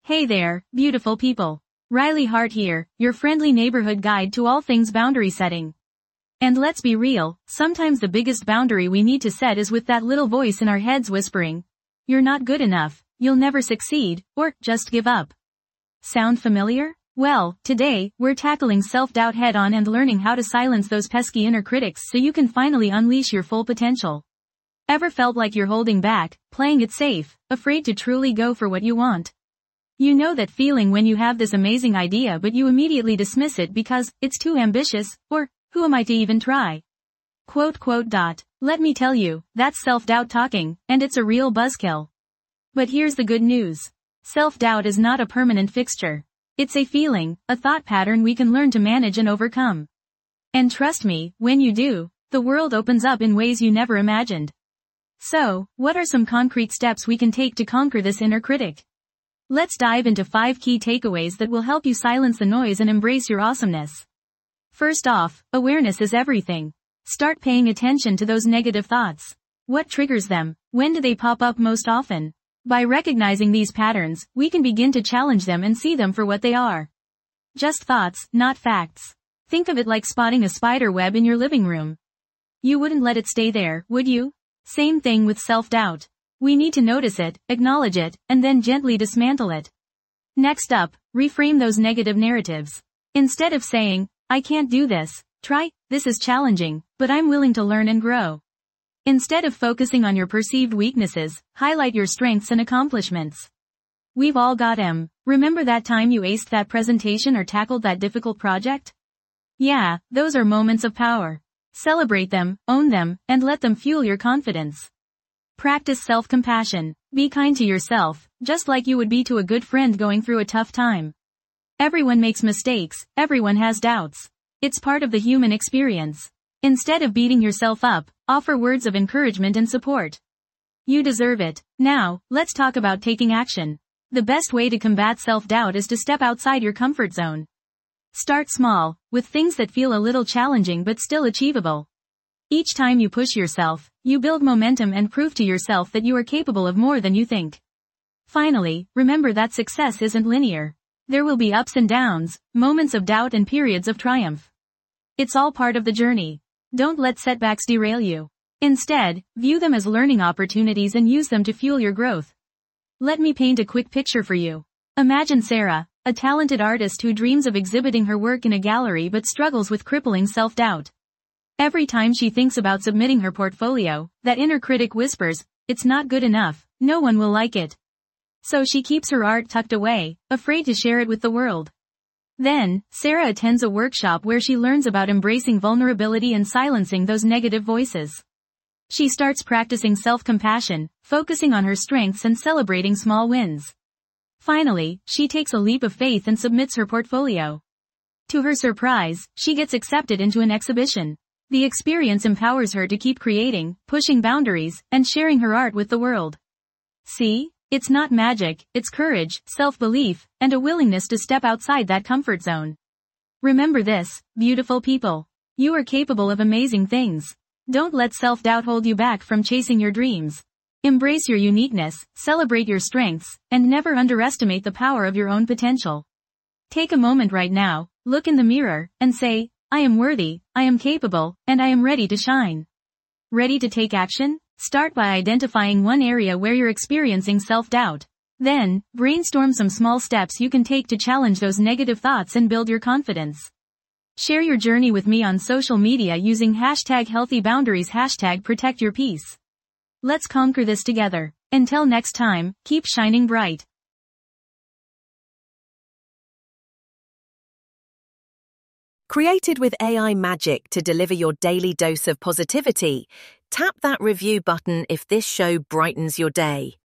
Hey there, beautiful people. Riley Hart here, your friendly neighborhood guide to all things boundary setting. And let's be real, sometimes the biggest boundary we need to set is with that little voice in our heads whispering, "You're not good enough, you'll never succeed," or "Just give up." Sound familiar? Well, today, we're tackling self-doubt head-on and learning how to silence those pesky inner critics so you can finally unleash your full potential. Ever felt like you're holding back, playing it safe, afraid to truly go for what you want? You know that feeling when you have this amazing idea but you immediately dismiss it because it's too ambitious, or who am I to even try? Let me tell you, that's self-doubt talking, and it's a real buzzkill. But here's the good news. Self-doubt is not a permanent fixture. It's a feeling, a thought pattern we can learn to manage and overcome. And trust me, when you do, the world opens up in ways you never imagined. So, what are some concrete steps we can take to conquer this inner critic? Let's dive into 5 key takeaways that will help you silence the noise and embrace your awesomeness. First off, awareness is everything. Start paying attention to those negative thoughts. What triggers them? When do they pop up most often? By recognizing these patterns, we can begin to challenge them and see them for what they are. Just thoughts, not facts. Think of it like spotting a spider web in your living room. You wouldn't let it stay there, would you? Same thing with self-doubt. We need to notice it, acknowledge it, and then gently dismantle it. Next up, reframe those negative narratives. Instead of saying, "I can't do this," try, "This is challenging, but I'm willing to learn and grow." Instead of focusing on your perceived weaknesses, highlight your strengths and accomplishments. We've all got 'em. Remember that time you aced that presentation or tackled that difficult project? Yeah, those are moments of power. Celebrate them, own them, and let them fuel your confidence. Practice self-compassion. Be kind to yourself, just like you would be to a good friend going through a tough time. Everyone makes mistakes, everyone has doubts. It's part of the human experience. Instead of beating yourself up, offer words of encouragement and support. You deserve it. Now, let's talk about taking action. The best way to combat self-doubt is to step outside your comfort zone. Start small, with things that feel a little challenging but still achievable. Each time you push yourself, you build momentum and prove to yourself that you are capable of more than you think. Finally, remember that success isn't linear. There will be ups and downs, moments of doubt and periods of triumph. It's all part of the journey. Don't let setbacks derail you. Instead, view them as learning opportunities and use them to fuel your growth. Let me paint a quick picture for you. Imagine Sarah, a talented artist who dreams of exhibiting her work in a gallery but struggles with crippling self-doubt. Every time she thinks about submitting her portfolio, that inner critic whispers, "It's not good enough, no one will like it." So she keeps her art tucked away, afraid to share it with the world. Then, Sarah attends a workshop where she learns about embracing vulnerability and silencing those negative voices. She starts practicing self-compassion, focusing on her strengths and celebrating small wins. Finally, she takes a leap of faith and submits her portfolio. To her surprise, she gets accepted into an exhibition. The experience empowers her to keep creating, pushing boundaries, and sharing her art with the world. See? It's not magic, it's courage, self-belief, and a willingness to step outside that comfort zone. Remember this, beautiful people. You are capable of amazing things. Don't let self-doubt hold you back from chasing your dreams. Embrace your uniqueness, celebrate your strengths, and never underestimate the power of your own potential. Take a moment right now, look in the mirror, and say, "I am worthy, I am capable, and I am ready to shine." Ready to take action? Start by identifying one area where you're experiencing self-doubt. Then, brainstorm some small steps you can take to challenge those negative thoughts and build your confidence. Share your journey with me on social media using #HealthyBoundaries #ProtectYourPeace. Let's conquer this together. Until next time, keep shining bright. Created with AI magic to deliver your daily dose of positivity, tap that review button if this show brightens your day.